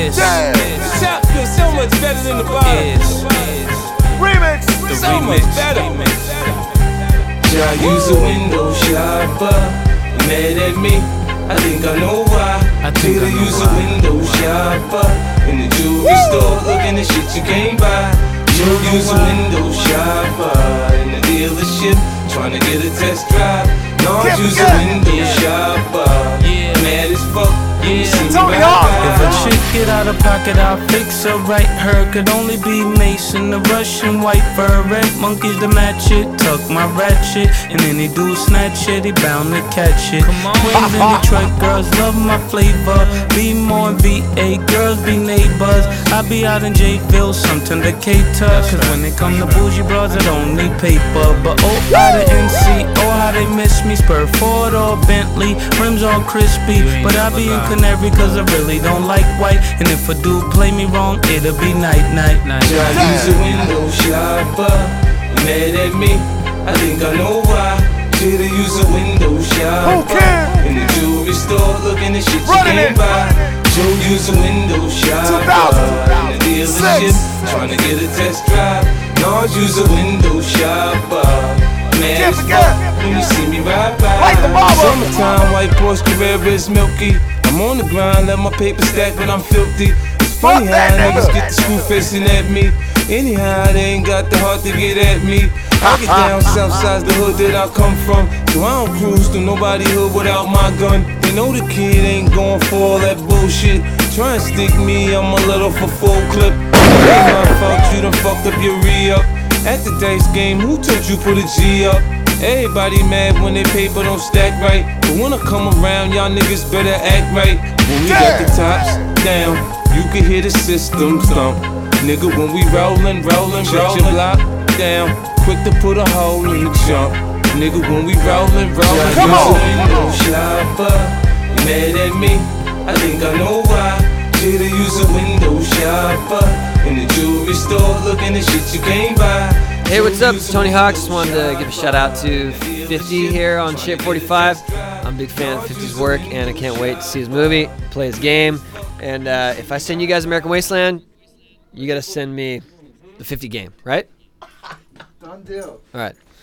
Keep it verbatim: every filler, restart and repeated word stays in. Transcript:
Is, the top feels so much better than the bottom. Is, Remix. the so remix. much better. I use a window shopper. Mad at me, I think I know why. I think I use know a window shopper in the jewelry store, looking at shit you can't buy. You use a window shopper in the dealership, trying to get a test drive. No, I use a window shopper. Yeah. Mad as fuck. Yeah. Tony Hawk. If a chick get out of pocket, I'll fix her right. Her could only be Mason, the Russian white fur, red monkeys to match it. Tuck my ratchet, and any dude snatch it, he bound to catch it. Queens in Detroit, girls love my flavor. Be more V A, girls be neighbors. I be out in J-Ville, something to cater. Cause when it come to bougie bras, I don't need paper. But oh, how the N C, oh how they miss me. Spur Ford or Bentley, rims all crispy. But I be in Canary cause I really don't like white. And if a dude play me wrong, it'll be night, night, night. I use a window shopper. Mad at me, I think I know why. Shoulda use a window shopper in the jewelry store, looking at shit you can't buy. Joe use a window shopper in the dealership, trying to get a test drive. No, I use a window shopper. Man, it's fuck when you see me ride by. Summertime, white Porsche Carrera is milky. I'm on the grind, let my paper stack when I'm filthy. It's funny how niggas get the screw facing at me. Anyhow, they ain't got the heart to get at me. I get down south side's the hood that I come from. So I don't cruise through nobody hood without my gun. They know the kid ain't going for all that bullshit. Try and stick me, I'm a little for full clip. Ain't my fault, you done fucked up your re-up. At the dice game, who told you put a G up? Everybody mad when they paper don't stack right. But when I come around, y'all niggas better act right. When we got the tops down, you can hear the system thump. Nigga, when we rollin', rollin', rollin', your block down, quick to put a hole in the jump. Nigga, when we rollin', rollin', come on, window shopper. Mad at me, I think I know why. Shoulda use a window shopper in the jewelry store, looking at shit you can't buy. Hey, what's up? It's Tony Hawk. Just wanted to give a shout out to fifty here on Shape forty-five. I'm a big fan of fifty's work, and I can't wait to see his movie, play his game. And uh, if I send you guys American Wasteland, you gotta send me the fifty game, right? Done deal. All right.